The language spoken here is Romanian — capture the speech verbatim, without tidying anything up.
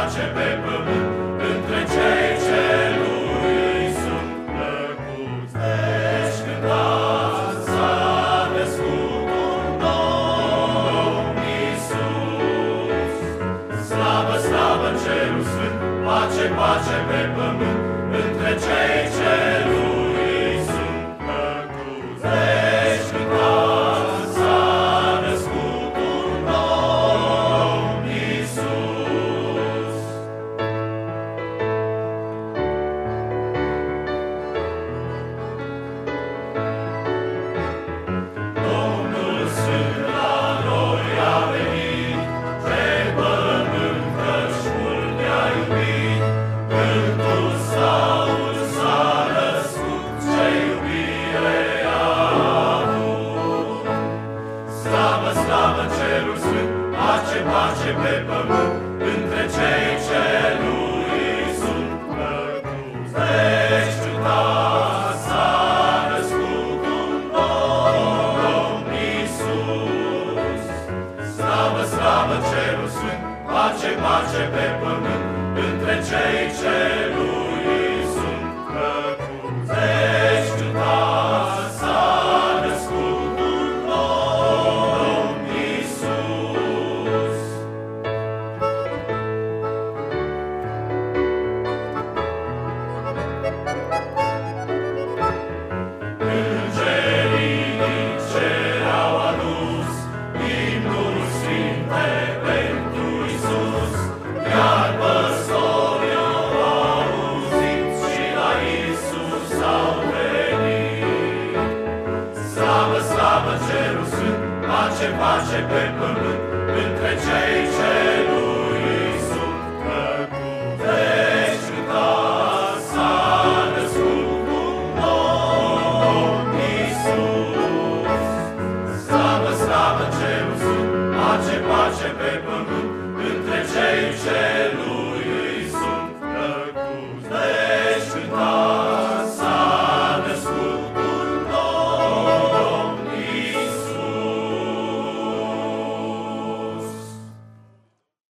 pace pe pământ, între cei ce lui sunt plăcuți. Deci cântați, s-a născut un Domn Iisus. Slavă, slavă în cerul sfânt, pace, pace pe pământ, între cei ce lui sunt plăcuți. Deci cântați, s-a născut un Domn Iisus. Domnul Sfânt la noi a venit, pe pământ căci mult ne-a iubit. Cântul Saul s-a născut, ce iubire a avut. Slavă, slavă în cerul sfânt, pace, pace pe pământ, între cei ce lui sunt plăcuți. Deci cântați, s-a născut un Domn Iisus. Slavă, slavă în cerul sfânt, pace, pace pe pământ, între cei ce lui sunt plăcuți. Deci cântați, s-a născut un Domn Iisus. Îngerii din cer au adus imnul sfinte pentru Iisus, iar păstorii au auzit și la Iisus au venit. Slavă, slavă în cerul sfânt, pace, pace pe pământ, între cei ce lui sunt plăcuți. Deci cântați, s-a născut un Domn Iisus. Slavă, slavă în cerul sfânt, pace, pace pe pământ,